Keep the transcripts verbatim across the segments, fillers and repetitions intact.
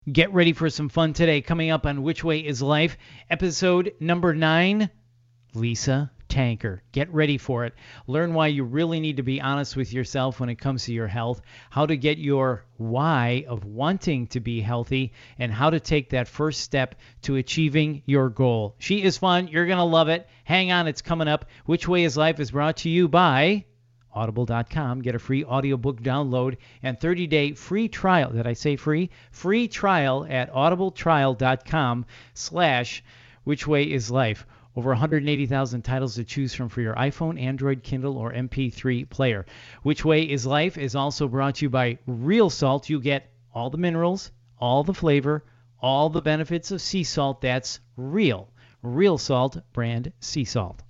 Get ready for some fun today. Coming up on Which Way is Life, episode number nine, Lisa Tanker. Get ready for it. Learn why you really need to be honest with yourself when it comes to your health, how to get your why of wanting to be healthy, and how to take that first step to achieving your goal. She is fun. You're going to love it. Hang on, it's coming up. Which Way is Life is brought to you by audible dot com. Get a free audiobook download and thirty-day free trial. Did I say free? Free trial at audibletrial.com slash which way is life. Over one hundred eighty thousand titles to choose from for your iPhone, Android, Kindle, or M P three player. Which Way is Life is also brought to you by Real Salt. You get all the minerals, all the flavor, all the benefits of sea salt. That's real. Real Salt brand sea salt.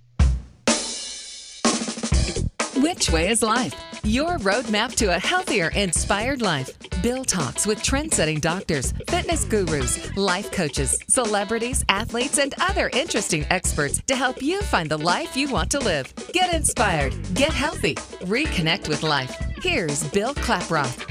Which Way is Life? Your roadmap to a healthier, inspired life. Bill talks with trend-setting doctors, fitness gurus, life coaches, celebrities, athletes, and other interesting experts to help you find the life you want to live. Get inspired, get healthy, reconnect with life. Here's Bill Klaproth.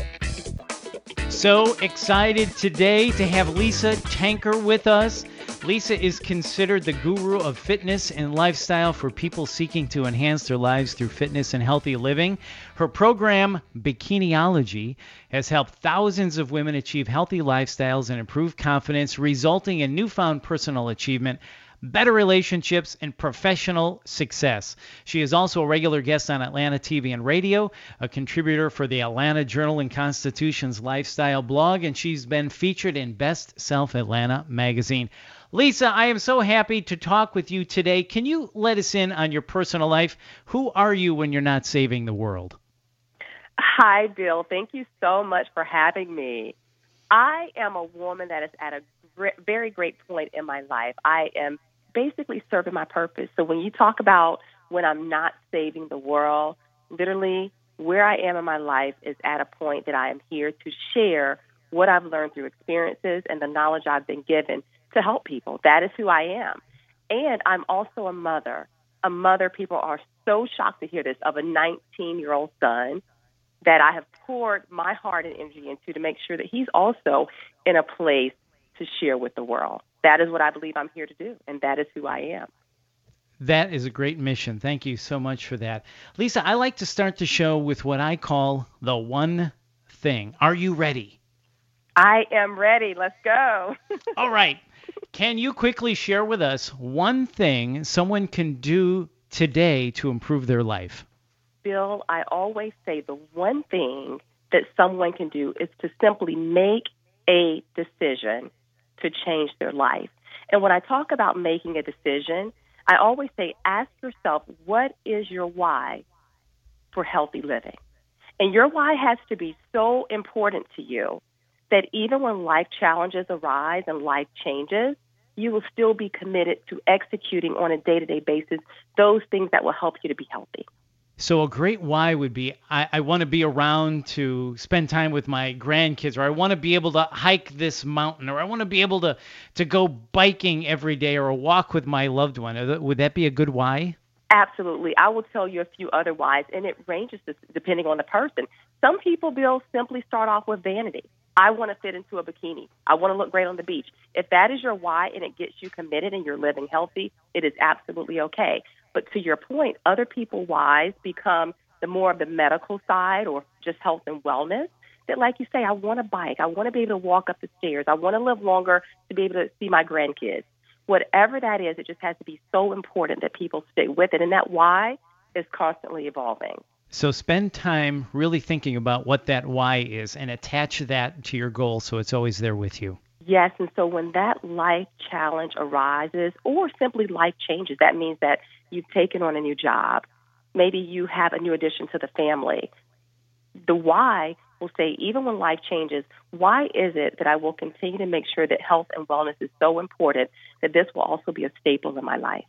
So excited today to have Lisa Tanker with us. Lisa is considered the guru of fitness and lifestyle for people seeking to enhance their lives through fitness and healthy living. Her program, Bikiniology, has helped thousands of women achieve healthy lifestyles and improve confidence, resulting in newfound personal achievement, better relationships, and professional success. She is also a regular guest on Atlanta T V and radio, a contributor for the Atlanta Journal and Constitution's lifestyle blog, and she's been featured in Best Self Atlanta magazine. Lisa, I am so happy to talk with you today. Can you let us in on your personal life? Who are you when you're not saving the world? Hi, Bill. Thank you so much for having me. I am a woman that is at a gr- very great point in my life. I am basically serving my purpose. So when you talk about when I'm not saving the world, literally where I am in my life is at a point that I am here to share what I've learned through experiences and the knowledge I've been given to help people. That is who I am. And I'm also a mother. A mother, people are so shocked to hear this, of a nineteen-year-old son that I have poured my heart and energy into to make sure that he's also in a place to share with the world. That is what I believe I'm here to do, and that is who I am. That is a great mission. Thank you so much for that. Lisa, I like to start the show with what I call the one thing. Are you ready? I am ready. Let's go. All right. Can you quickly share with us one thing someone can do today to improve their life? Bill, I always say the one thing that someone can do is to simply make a decision to change their life. And when I talk about making a decision, I always say, ask yourself, what is your why for healthy living? And your why has to be so important to you that even when life challenges arise and life changes, you will still be committed to executing on a day-to-day basis those things that will help you to be healthy. So a great why would be, I, I want to be around to spend time with my grandkids, or I want to be able to hike this mountain, or I want to be able to, to go biking every day, or walk with my loved one. Would that be a good why? Absolutely. I will tell you a few other whys, and it ranges depending on the person. Some people, Bill, simply start off with vanity. I want to fit into a bikini. I want to look great on the beach. If that is your why and it gets you committed and you're living healthy, it is absolutely okay. But to your point, other people's whys become the more of the medical side or just health and wellness. That, like you say, I want to bike. I want to be able to walk up the stairs. I want to live longer to be able to see my grandkids. Whatever that is, it just has to be so important that people stick with it. And that why is constantly evolving. So spend time really thinking about what that why is and attach that to your goal so it's always there with you. Yes, and so when that life challenge arises or simply life changes, that means that you've taken on a new job. Maybe you have a new addition to the family. The why will say, even when life changes, why is it that I will continue to make sure that health and wellness is so important that this will also be a staple in my life?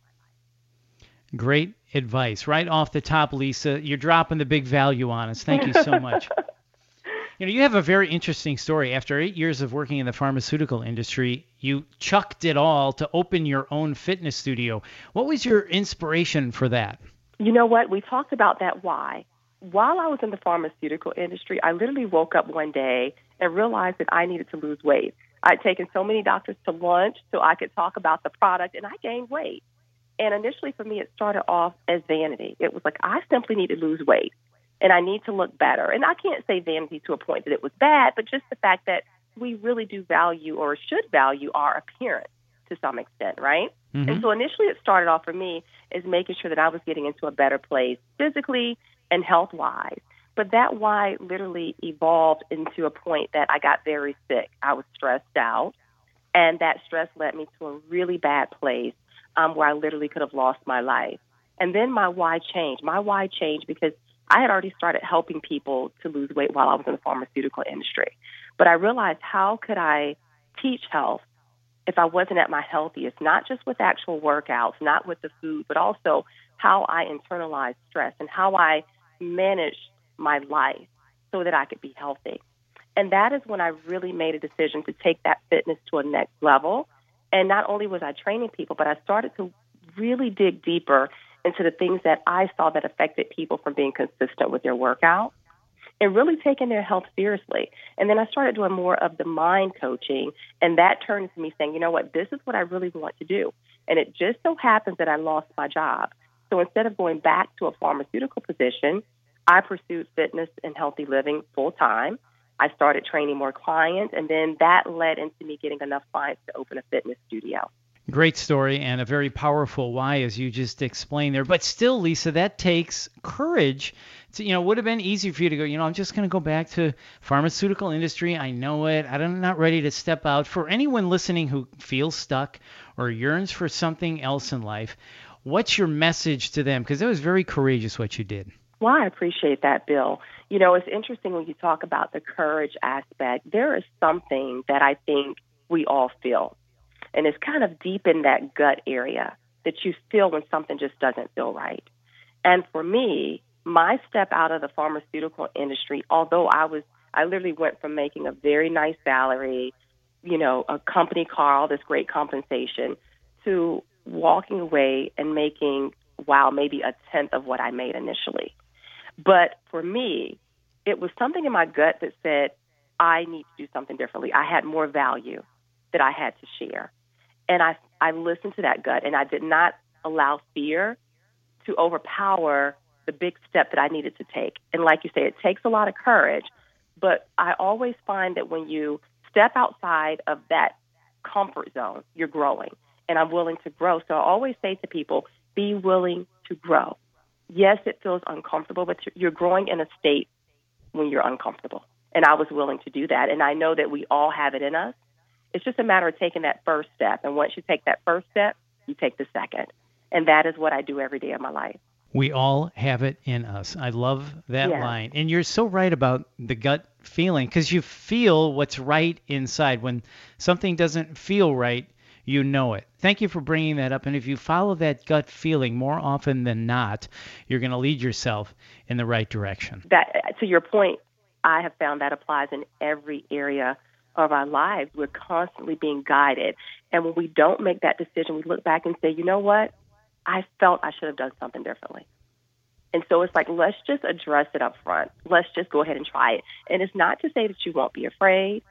Great advice. Right off the top, Lisa, you're dropping the big value on us. Thank you so much. You know, you have a very interesting story. After eight years of working in the pharmaceutical industry, you chucked it all to open your own fitness studio. What was your inspiration for that? You know what? We talked about that why. While I was in the pharmaceutical industry, I literally woke up one day and realized that I needed to lose weight. I'd taken so many doctors to lunch so I could talk about the product, and I gained weight. And initially for me, it started off as vanity. It was like, I simply need to lose weight, and I need to look better. And I can't say vanity to a point that it was bad, but just the fact that we really do value or should value our appearance to some extent, right? Mm-hmm. And so initially it started off for me as making sure that I was getting into a better place physically and health-wise. But that why literally evolved into a point that I got very sick. I was stressed out, and that stress led me to a really bad place um, where I literally could have lost my life. And then my why changed. My why changed because I had already started helping people to lose weight while I was in the pharmaceutical industry. But I realized, how could I teach health if I wasn't at my healthiest, not just with actual workouts, not with the food, but also how I internalized stress and how I managed my life so that I could be healthy. And that is when I really made a decision to take that fitness to a next level. And not only was I training people, but I started to really dig deeper into the things that I saw that affected people from being consistent with their workout and really taking their health seriously. And then I started doing more of the mind coaching, and that turned into me saying, you know what, this is what I really want to do. And it just so happens that I lost my job. So instead of going back to a pharmaceutical position, I pursued fitness and healthy living full time. I started training more clients, and then that led into me getting enough clients to open a fitness studio. Great story and a very powerful why, as you just explained there. But still, Lisa, that takes courage. To, you know, it would have been easy for you to go, you know, I'm just going to go back to pharmaceutical industry. I know it. I'm not ready to step out. For anyone listening who feels stuck or yearns for something else in life, what's your message to them? Because it was very courageous what you did. Well, I appreciate that, Bill. You know, it's interesting when you talk about the courage aspect. There is something that I think we all feel, and it's kind of deep in that gut area that you feel when something just doesn't feel right. And for me, my step out of the pharmaceutical industry, although I was, I literally went from making a very nice salary, you know, a company car, all this great compensation, to walking away and making, wow, maybe a tenth of what I made initially. But for me, it was something in my gut that said, I need to do something differently. I had more value that I had to share. And I, I listened to that gut, and I did not allow fear to overpower the big step that I needed to take. And like you say, it takes a lot of courage, but I always find that when you step outside of that comfort zone, you're growing. And I'm willing to grow. So I always say to people, be willing to grow. Yes, it feels uncomfortable, but you're growing in a state when you're uncomfortable. And I was willing to do that. And I know that we all have it in us. It's just a matter of taking that first step. And once you take that first step, you take the second. And that is what I do every day of my life. We all have it in us. I love that yeah. line. And you're so right about the gut feeling, because you feel what's right inside. When something doesn't feel right, you know it. Thank you for bringing that up. And if you follow that gut feeling more often than not, you're going to lead yourself in the right direction. That, to your point, I have found that applies in every area of our lives. We're constantly being guided. And when we don't make that decision, we look back and say, you know what? I felt I should have done something differently. And so it's like, let's just address it up front. Let's just go ahead and try it. And it's not to say that you won't be afraid,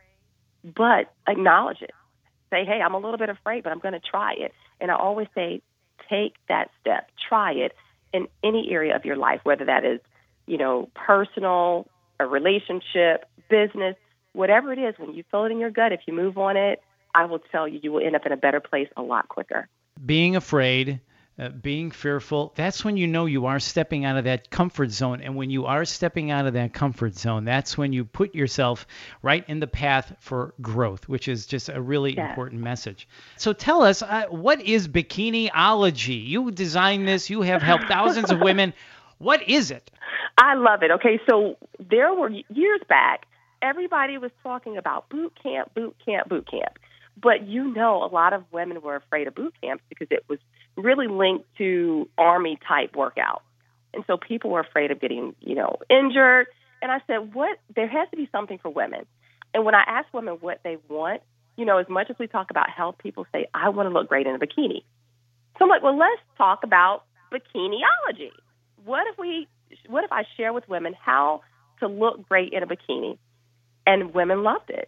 but acknowledge it. Say, hey, I'm a little bit afraid, but I'm going to try it. And I always say, take that step. Try it in any area of your life, whether that is, you know, personal, a relationship, business, whatever it is. When you feel it in your gut, if you move on it, I will tell you, you will end up in a better place a lot quicker. Being afraid, uh, being fearful, that's when you know you are stepping out of that comfort zone. And when you are stepping out of that comfort zone, that's when you put yourself right in the path for growth, which is just a really yeah. important message. So tell us, uh, what is Bikiniology? You designed this. You have helped thousands of women. What is it? I love it. Okay, so there were years back, everybody was talking about boot camp, boot camp, boot camp. But you know, a lot of women were afraid of boot camps because it was really linked to Army-type workout. And so people were afraid of getting, you know, injured. And I said, what? There has to be something for women. And when I ask women what they want, you know, as much as we talk about health, people say, I want to look great in a bikini. So I'm like, well, let's talk about Bikiniology. What if we, what if I share with women how to look great in a bikini? And women loved it.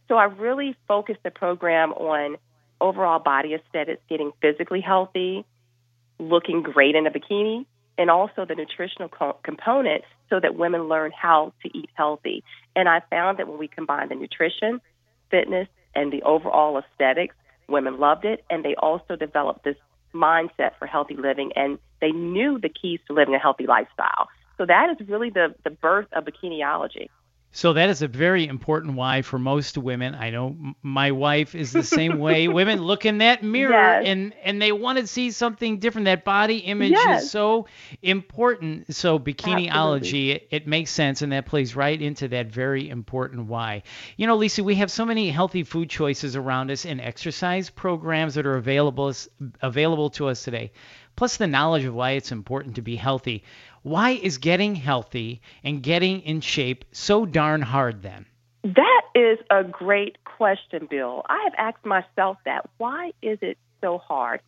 So I really focused the program on overall body aesthetics, getting physically healthy, looking great in a bikini, and also the nutritional co- component so that women learn how to eat healthy. And I found that when we combined the nutrition, fitness, and the overall aesthetics, women loved it, and they also developed this mindset for healthy living, and they knew the keys to living a healthy lifestyle. So that is really the, the birth of Bikiniology. So that is a very important why for most women. I know m- my wife is the same way. Women look in that mirror Yes. and, and they want to see something different. That body image Yes. is so important. So Bikiniology, Absolutely. it, it makes sense, and that plays right into that very important why. You know, Lisa, we have so many healthy food choices around us and exercise programs that are available available to us today, plus the knowledge of why it's important to be healthy. Why is getting healthy and getting in shape so darn hard then? That is a great question, Bill. I have asked myself that. Why is it so hard?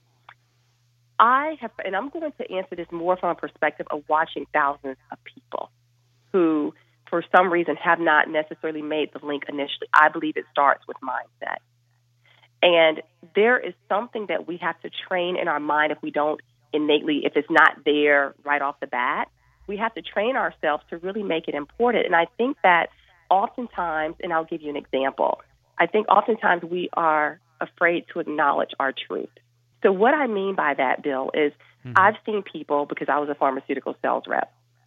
I have, and I'm going to answer this more from a perspective of watching thousands of people who, for some reason, have not necessarily made the link initially. I believe it starts with mindset. And there is something that we have to train in our mind if we don't innately, if it's not there right off the bat. We have to train ourselves to really make it important. And I think that oftentimes, and I'll give you an example, I think oftentimes we are afraid to acknowledge our truth. So what I mean by that, Bill, is mm-hmm. I've seen people, because I was a pharmaceutical sales rep,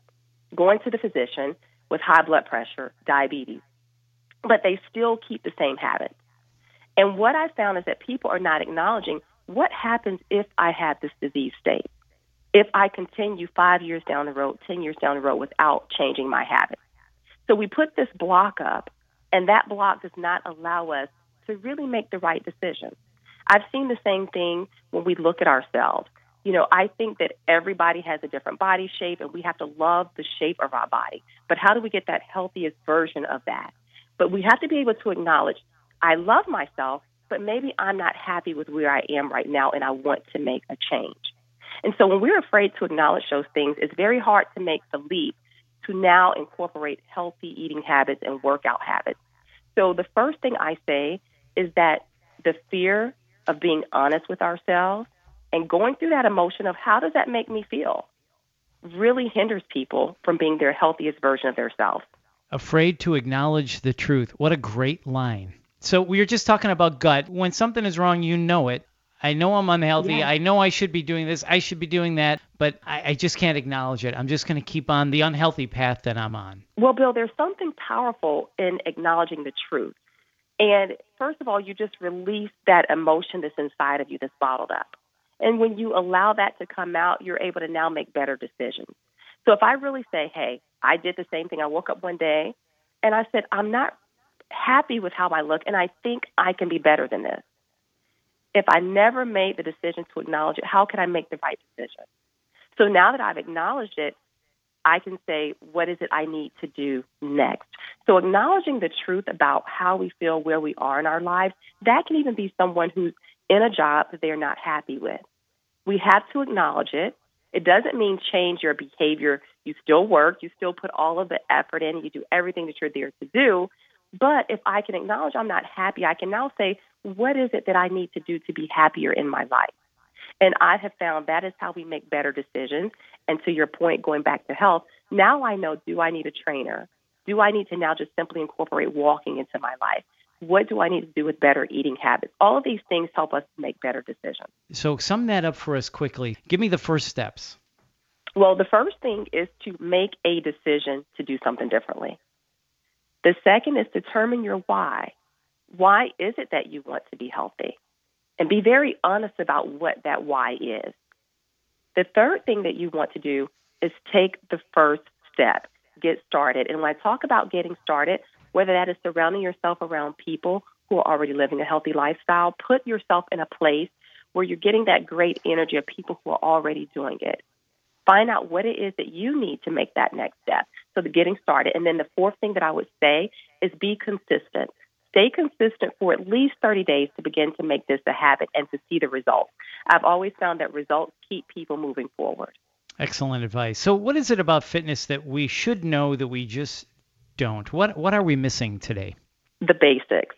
going to the physician with high blood pressure, diabetes, but they still keep the same habits. And what I found is that people are not acknowledging what happens if I have this disease state, if I continue five years down the road, ten years down the road without changing my habits. So we put this block up, and that block does not allow us to really make the right decision. I've seen the same thing when we look at ourselves. You know, I think that everybody has a different body shape, and we have to love the shape of our body. But how do we get that healthiest version of that? But we have to be able to acknowledge, I love myself, but maybe I'm not happy with where I am right now, and I want to make a change. And so when we're afraid to acknowledge those things, it's very hard to make the leap to now incorporate healthy eating habits and workout habits. So the first thing I say is that the fear of being honest with ourselves and going through that emotion of how does that make me feel really hinders people from being their healthiest version of themselves. Afraid to acknowledge the truth. What a great line. So we were just talking about gut. When something is wrong, you know it. I know I'm unhealthy. Yes. I know I should be doing this. I should be doing that. But I, I just can't acknowledge it. I'm just going to keep on the unhealthy path that I'm on. Well, Bill, there's something powerful in acknowledging the truth. And first of all, you just release that emotion that's inside of you that's bottled up. And when you allow that to come out, you're able to now make better decisions. So if I really say, hey, I did the same thing. I woke up one day and I said, I'm not happy with how I look, and I think I can be better than this. If I never made the decision to acknowledge it, how can I make the right decision? So now that I've acknowledged it, I can say, what is it I need to do next? So acknowledging the truth about how we feel, where we are in our lives, that can even be someone who's in a job that they're not happy with. We have to acknowledge it. It doesn't mean change your behavior. You still work. You still put all of the effort in. You do everything that you're there to do. But if I can acknowledge I'm not happy, I can now say, what is it that I need to do to be happier in my life? And I have found that is how we make better decisions. And to your point, going back to health, now I know, do I need a trainer? Do I need to now just simply incorporate walking into my life? What do I need to do with better eating habits? All of these things help us make better decisions. So sum that up for us quickly. Give me the first steps. Well, the first thing is to make a decision to do something differently. The second is determine your why. Why is it that you want to be healthy? And be very honest about what that why is. The third thing that you want to do is take the first step, get started. And when I talk about getting started, whether that is surrounding yourself around people who are already living a healthy lifestyle, put yourself in a place where you're getting that great energy of people who are already doing it. Find out what it is that you need to make that next step. So the getting started. And then the fourth thing that I would say is be consistent. Stay consistent for at least thirty days to begin to make this a habit and to see the results. I've always found that results keep people moving forward. Excellent advice. So what is it about fitness that we should know that we just don't? What what are we missing today? The basics.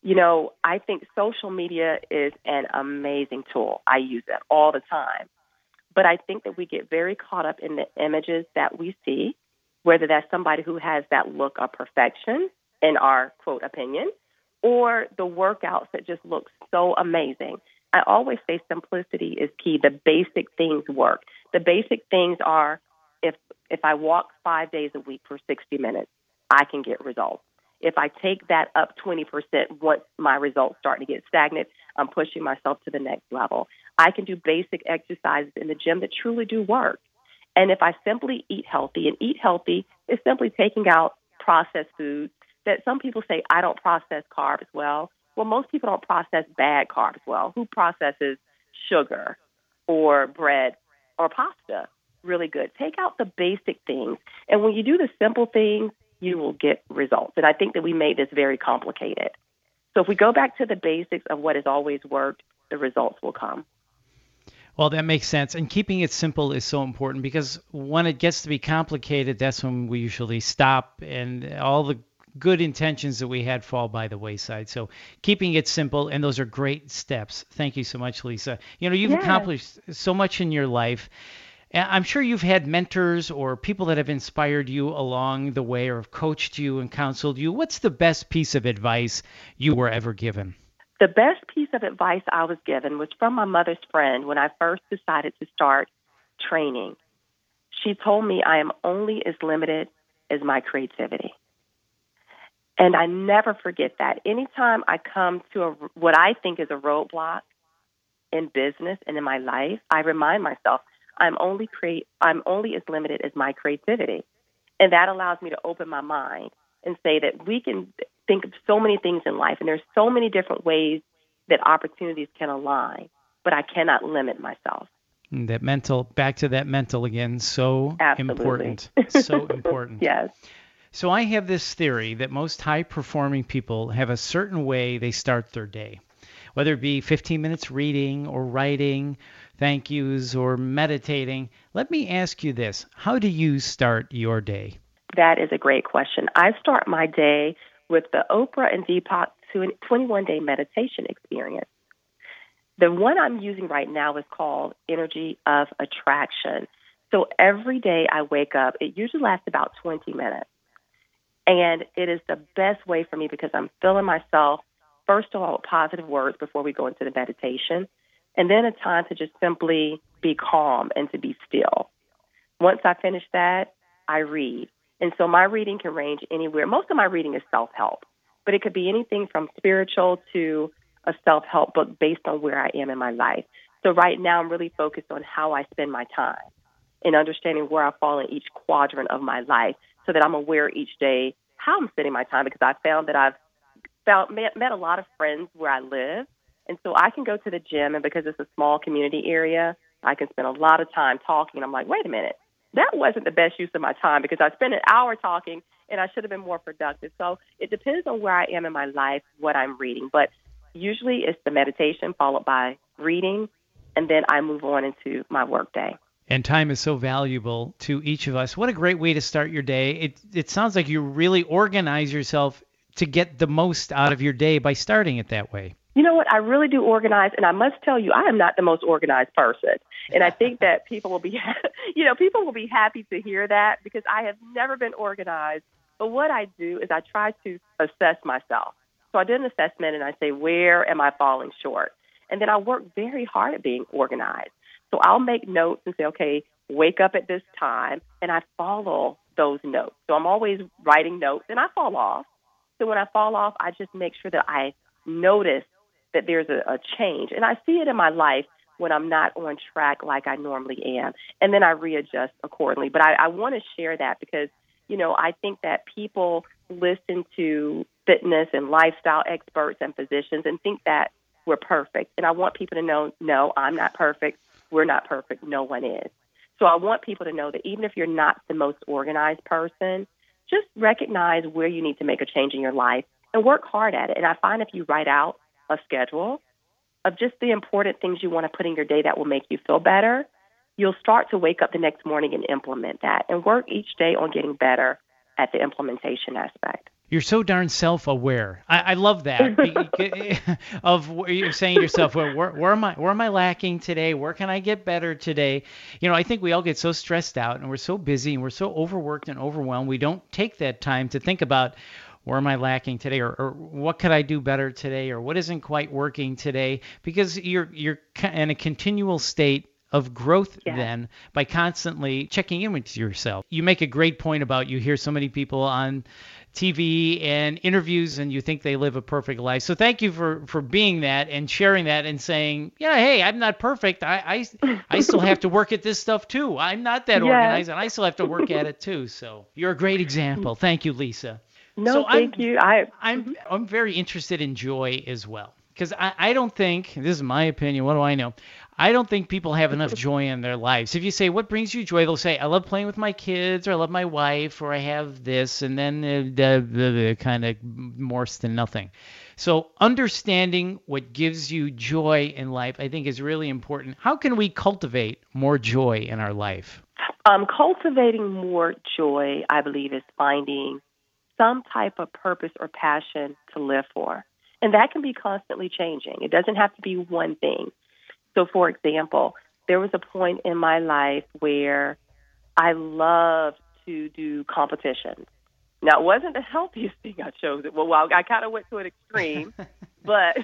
You know, I think social media is an amazing tool. I use it all the time. But I think that we get very caught up in the images that we see, whether that's somebody who has that look of perfection, in our, quote, opinion, or the workouts that just look so amazing. I always say simplicity is key. The basic things work. The basic things are if if I walk five days a week for sixty minutes, I can get results. If I take that up twenty percent once my results start to get stagnant, I'm pushing myself to the next level. I can do basic exercises in the gym that truly do work. And if I simply eat healthy, and eat healthy is simply taking out processed foods that some people say, I don't process carbs well. Well, most people don't process bad carbs well. Who processes sugar or bread or pasta really good? Take out the basic things. And when you do the simple things, you will get results. And I think that we made this very complicated. So if we go back to the basics of what has always worked, the results will come. Well, that makes sense. And keeping it simple is so important, because when it gets to be complicated, that's when we usually stop and all the good intentions that we had fall by the wayside. So keeping it simple, and those are great steps. Thank you so much, Lisa. You know, you've Yes. accomplished so much in your life. And I'm sure you've had mentors or people that have inspired you along the way or have coached you and counseled you. What's the best piece of advice you were ever given? The best piece of advice I was given was from my mother's friend when I first decided to start training. She told me I am only as limited as my creativity. And I never forget that. Anytime I come to a, what I think is a roadblock in business and in my life, I remind myself I'm only create, I'm only as limited as my creativity. And that allows me to open my mind and say that we can think of so many things in life, and there's so many different ways that opportunities can align, but I cannot limit myself. And that mental, back to that mental again, so Absolutely. important. So important. Yes. So I have this theory that most high-performing people have a certain way they start their day, whether it be fifteen minutes reading or writing, thank yous, or meditating. Let me ask you this. How do you start your day? That is a great question. I start my day with the Oprah and Deepak twenty-one day meditation experience. The one I'm using right now is called Energy of Attraction. So every day I wake up, it usually lasts about twenty minutes. And it is the best way for me because I'm filling myself, first of all, with positive words before we go into the meditation, and then a time to just simply be calm and to be still. Once I finish that, I read. And so my reading can range anywhere. Most of my reading is self-help, but it could be anything from spiritual to a self-help book based on where I am in my life. So right now I'm really focused on how I spend my time and understanding where I fall in each quadrant of my life so that I'm aware each day how I'm spending my time, because I found that I've found, met, met a lot of friends where I live. And so I can go to the gym, and because it's a small community area, I can spend a lot of time talking. I'm like, wait a minute, that wasn't the best use of my time because I spent an hour talking and I should have been more productive. So it depends on where I am in my life, what I'm reading. But usually it's the meditation followed by reading, and then I move on into my work day. And time is so valuable to each of us. What a great way to start your day. It it sounds like you really organize yourself to get the most out of your day by starting it that way. You know what? I really do organize, and I must tell you, I am not the most organized person. And I think that people will be, you know, people will be happy to hear that because I have never been organized. But what I do is I try to assess myself. So I did an assessment, and I say, where am I falling short? And then I work very hard at being organized. So I'll make notes and say, okay, wake up at this time, and I follow those notes. So I'm always writing notes, and I fall off. So when I fall off, I just make sure that I notice that there's a, a change. And I see it in my life when I'm not on track like I normally am. And then I readjust accordingly. But I, I want to share that because, you know, I think that people listen to fitness and lifestyle experts and physicians and think that we're perfect. And I want people to know, no, I'm not perfect. We're not perfect. No one is. So I want people to know that even if you're not the most organized person, just recognize where you need to make a change in your life and work hard at it. And I find if you write out a schedule of just the important things you want to put in your day that will make you feel better, you'll start to wake up the next morning and implement that and work each day on getting better at the implementation aspect. You're so darn self-aware. I, I love that. Of what you're saying to yourself, well, where, where am I? Where am I lacking today? Where can I get better today? You know, I think we all get so stressed out, and we're so busy, and we're so overworked and overwhelmed. We don't take that time to think about where am I lacking today, or, or what could I do better today, or what isn't quite working today, because you're you're in a continual state of growth yeah. then by constantly checking in with yourself. You make a great point about you hear so many people on T V and interviews and you think they live a perfect life. So thank you for, for being that and sharing that and saying, yeah, hey, I'm not perfect. I I, I still have to work at this stuff too. I'm not that yes. organized and I still have to work at it too. So you're a great example. Thank you, Lisa. No, so thank I'm, you. I, I'm, I'm very interested in joy as well. Because I, I don't think, this is my opinion, what do I know? I don't think people have enough joy in their lives. If you say, what brings you joy? They'll say, I love playing with my kids, or I love my wife, or I have this, and then uh, the, the, the kind of morphs to nothing. So understanding what gives you joy in life, I think, is really important. How can we cultivate more joy in our life? Um, cultivating more joy, I believe, is finding some type of purpose or passion to live for. And that can be constantly changing. It doesn't have to be one thing. So, for example, there was a point in my life where I loved to do competitions. Now, it wasn't the healthiest thing I chose. It. Well, well I kind of went to an extreme, but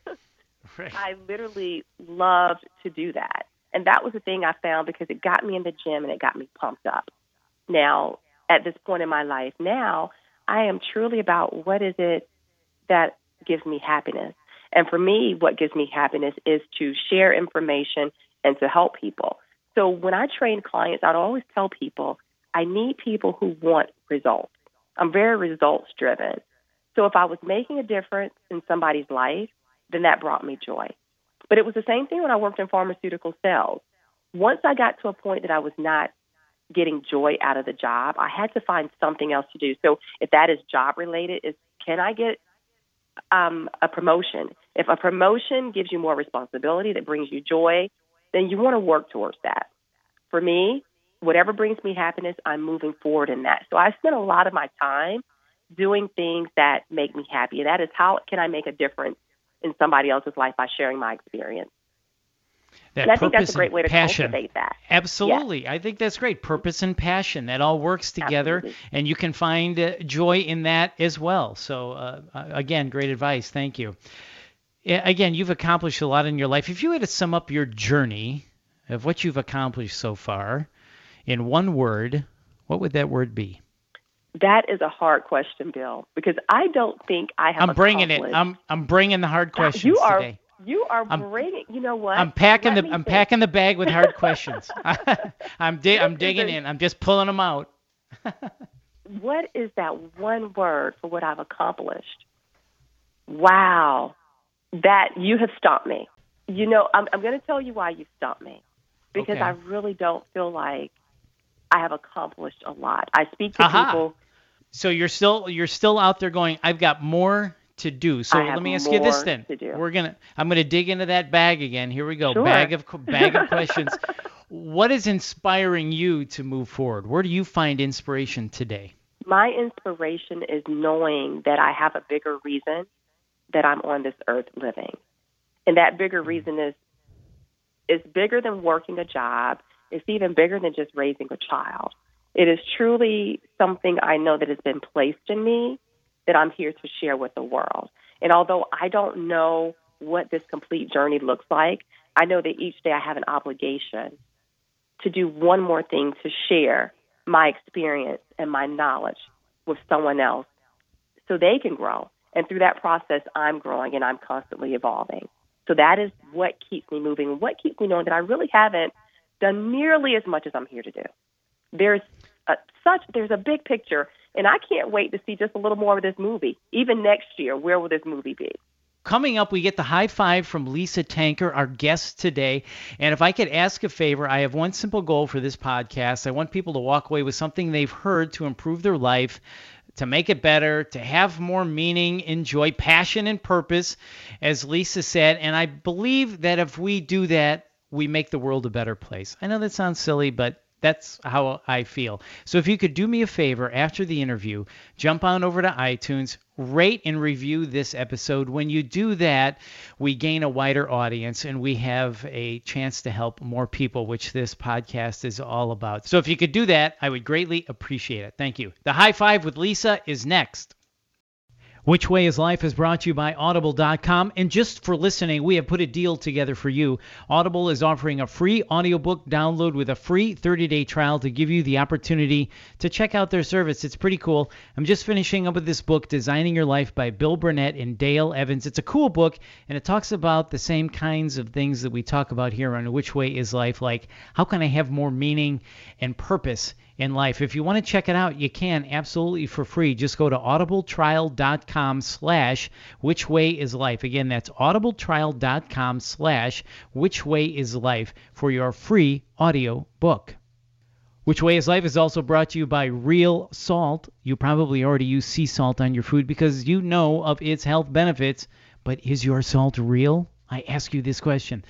right. I literally loved to do that. And that was the thing I found because it got me in the gym and it got me pumped up. Now, at this point in my life now, I am truly about what is it that gives me happiness. And for me, what gives me happiness is to share information and to help people. So when I train clients, I'd always tell people, I need people who want results. I'm very results driven. So if I was making a difference in somebody's life, then that brought me joy. But it was the same thing when I worked in pharmaceutical sales. Once I got to a point that I was not getting joy out of the job, I had to find something else to do. So if that is job related, is can I get Um, a promotion? If a promotion gives you more responsibility that brings you joy, then you want to work towards that. For me, whatever brings me happiness, I'm moving forward in that. So I spend a lot of my time doing things that make me happy. And that is how can I make a difference in somebody else's life by sharing my experience. That and I think that's a great way to passion. cultivate that. Absolutely. Yeah. I think that's great. Purpose and passion, that all works together, Absolutely. and you can find uh, joy in that as well. So, uh, again, great advice. Thank you. Again, you've accomplished a lot in your life. If you had to sum up your journey of what you've accomplished so far in one word, what would that word be? That is a hard question, Bill, because I don't think I have I'm bringing it. accomplished- I'm I'm bringing the hard questions you are, today. You are I'm, bringing, you know what? I'm packing Let the me I'm think. packing the bag with hard questions. I'm di- I'm digging in. I'm just pulling them out. What is that one word for what I've accomplished? Wow. That you have stumped me. You know, I'm, I'm going to tell you why you stumped me. Because Okay. I really don't feel like I have accomplished a lot. I speak to Aha. people. So you're still you're still out there going, I've got more to do. So I have let me ask you this more then. to do. We're gonna I'm gonna dig into that bag again. Here we go. Sure. Bag of bag of questions. What is inspiring you to move forward? Where do you find inspiration today? My inspiration is knowing that I have a bigger reason that I'm on this earth living. And that bigger reason is is bigger than working a job. It's even bigger than just raising a child. It is truly something I know that has been placed in me that I'm here to share with the world. And although I don't know what this complete journey looks like, I know that each day I have an obligation to do one more thing to share my experience and my knowledge with someone else so they can grow. And through that process, I'm growing and I'm constantly evolving. So that is what keeps me moving, what keeps me knowing that I really haven't done nearly as much as I'm here to do. There's a, such there's a big picture, and I can't wait to see just a little more of this movie. Even next year, where will this movie be? Coming up, we get the high five from Lisa Tanker, our guest today. And if I could ask a favor, I have one simple goal for this podcast. I want people to walk away with something they've heard to improve their life, to make it better, to have more meaning, enjoy, passion, and purpose, as Lisa said. And I believe that if we do that, we make the world a better place. I know that sounds silly, but That's how I feel. So if you could do me a favor after the interview, jump on over to iTunes, rate and review this episode. When you do that, we gain a wider audience and we have a chance to help more people, which this podcast is all about. So if you could do that, I would greatly appreciate it. Thank you. The High Five with Lisa is next. Which Way is Life is brought to you by Audible dot com. And just for listening, we have put a deal together for you. Audible is offering a free audiobook download with a free thirty-day trial to give you the opportunity to check out their service. It's pretty cool. I'm just finishing up with this book, Designing Your Life by Bill Burnett and Dale Evans. It's a cool book, and it talks about the same kinds of things that we talk about here on Which Way is Life, like how can I have more meaning and purpose in life. If you want to check it out, you can absolutely for free. Just go to audibletrial.com slash which way is life. Again, that's audibletrial.com slash which way is life for your free audio book. Which Way is Life is also brought to you by Real Salt. You probably already use sea salt on your food because you know of its health benefits, but is your salt real? I ask you this question.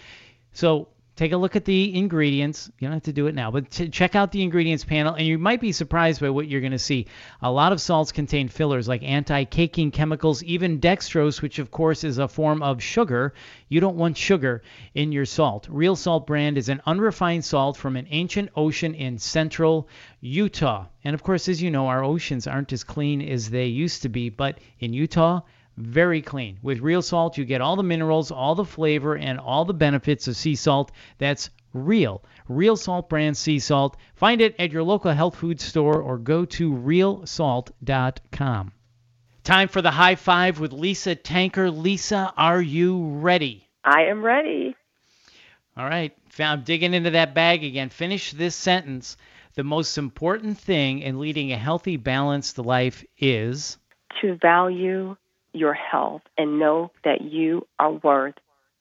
So take a look at the ingredients. You don't have to do it now, but t- check out the ingredients panel, and you might be surprised by what you're going to see. A lot of salts contain fillers like anti-caking chemicals, even dextrose, which of course is a form of sugar. You don't want sugar in your salt. Real Salt brand is an unrefined salt from an ancient ocean in central Utah. And of course, as you know, our oceans aren't as clean as they used to be, but in Utah, very clean. With Real Salt, you get all the minerals, all the flavor, and all the benefits of sea salt. That's real. Real Salt brand sea salt. Find it at your local health food store or go to real salt dot com. Time for the High Five with Lisa Tanker. Lisa, are you ready? I am ready. All right. I'm digging into that bag again. Finish this sentence. The most important thing in leading a healthy, balanced life is To value your health and know that you are worth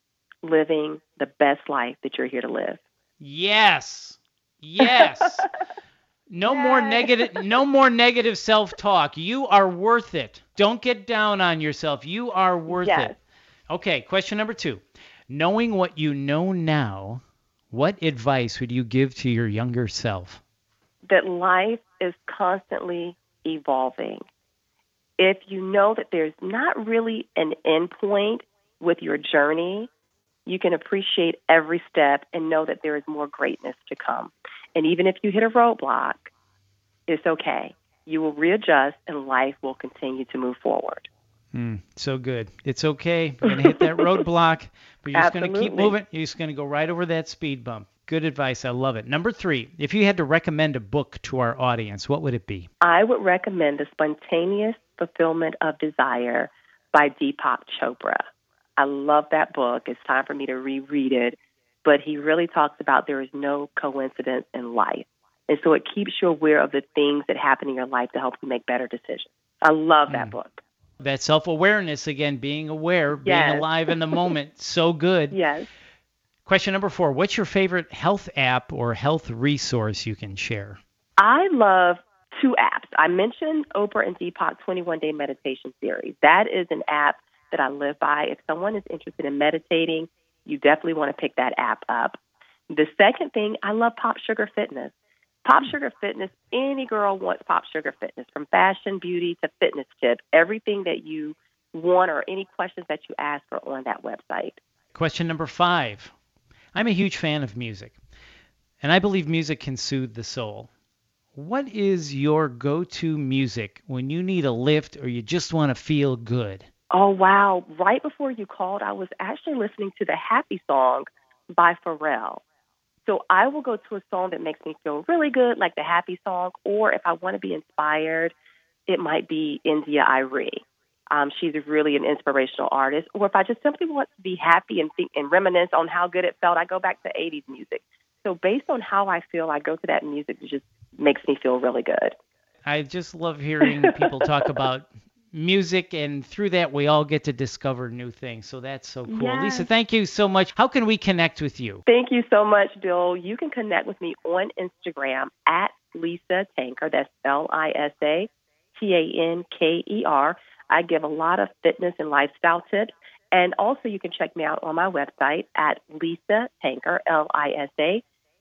living the best life that you're here to live. Yes. Yes. No Yay. more negative no more negative self-talk. You are worth it. Don't get down on yourself. You are worth Yes. it. Okay, question number two. Knowing what you know now, what advice would you give to your younger self? That life is constantly evolving. If you know that there's not really an end point with your journey, you can appreciate every step and know that there is more greatness to come. And even if you hit a roadblock, it's okay. You will readjust and life will continue to move forward. Mm, so good. It's okay. You're going to hit that roadblock, but you're just going to keep moving. You're just going to go right over that speed bump. Good advice. I love it. Number three, if you had to recommend a book to our audience, what would it be? I would recommend The Spontaneous Fulfillment of Desire by Deepak Chopra. I love that book. It's time for me to reread it. But he really talks about there is no coincidence in life. And so it keeps you aware of the things that happen in your life to help you make better decisions. I love that mm. book. That self-awareness, again, being aware, yes. being alive in the moment. So good. Yes. Question number four. What's your favorite health app or health resource you can share? I love two apps. I mentioned Oprah and Deepak twenty-one day Meditation Series. That is an app that I live by. If someone is interested in meditating, you definitely want to pick that app up. The second thing, I love Pop Sugar Fitness. Pop Sugar Fitness, any girl wants Pop Sugar Fitness, from fashion, beauty to fitness tips. Everything that you want or any questions that you ask are on that website. Question number five. I'm a huge fan of music, and I believe music can soothe the soul. What is your go-to music when you need a lift or you just want to feel good? Oh, wow. Right before you called, I was actually listening to the Happy Song by Pharrell. So I will go to a song that makes me feel really good, like the Happy Song, or if I want to be inspired, it might be India Arie. Um, she's really an inspirational artist. Or if I just simply want to be happy and think and reminisce on how good it felt, I go back to eighties music. So based on how I feel, I go to that music that just makes me feel really good. I just love hearing people talk about music, and through that, we all get to discover new things. So that's so cool. Yes. Lisa, thank you so much. How can we connect with you? Thank you so much, Bill. You can connect with me on Instagram at Lisa Tanker. That's L I S A T A N K E R. I give a lot of fitness and lifestyle tips. And also you can check me out on my website at Lisa Tanker, L I S A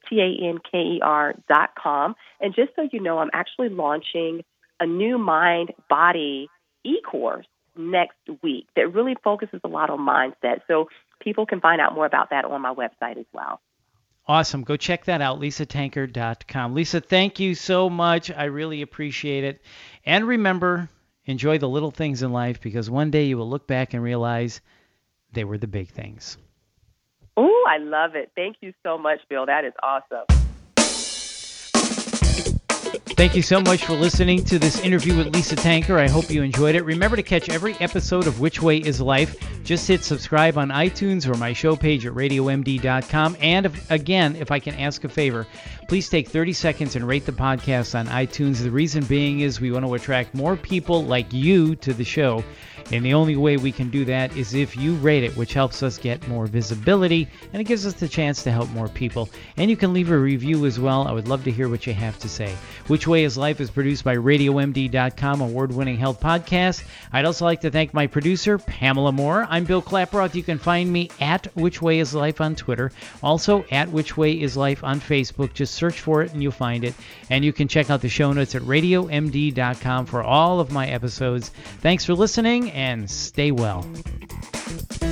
T A N K E R dot com. And just so you know, I'm actually launching a new mind-body e-course next week that really focuses a lot on mindset. So people can find out more about that on my website as well. Awesome. Go check that out, lisa tanker dot com. Lisa, thank you so much. I really appreciate it. And remember, enjoy the little things in life, because one day you will look back and realize they were the big things. Oh, I love it. Thank you so much, Bill. That is awesome. Thank you so much for listening to this interview with Lisa Tanker. I hope you enjoyed it. Remember to catch every episode of Which Way is Life. Just hit subscribe on iTunes or my show page at radio m d dot com. And if, again, if I can ask a favor, please take thirty seconds and rate the podcast on iTunes. The reason being is we want to attract more people like you to the show. And the only way we can do that is if you rate it, which helps us get more visibility, and it gives us the chance to help more people. And you can leave a review as well. I would love to hear what you have to say. Which Way is Life is produced by radio m d dot com, award-winning health podcast. I'd also like to thank my producer, Pamela Moore. I'm Bill Klaproth. You can find me at Which Way is Life on Twitter. Also at Which Way is Life on Facebook. Just search for it and you'll find it. And you can check out the show notes at radio m d dot com for all of my episodes. Thanks for listening, and stay well.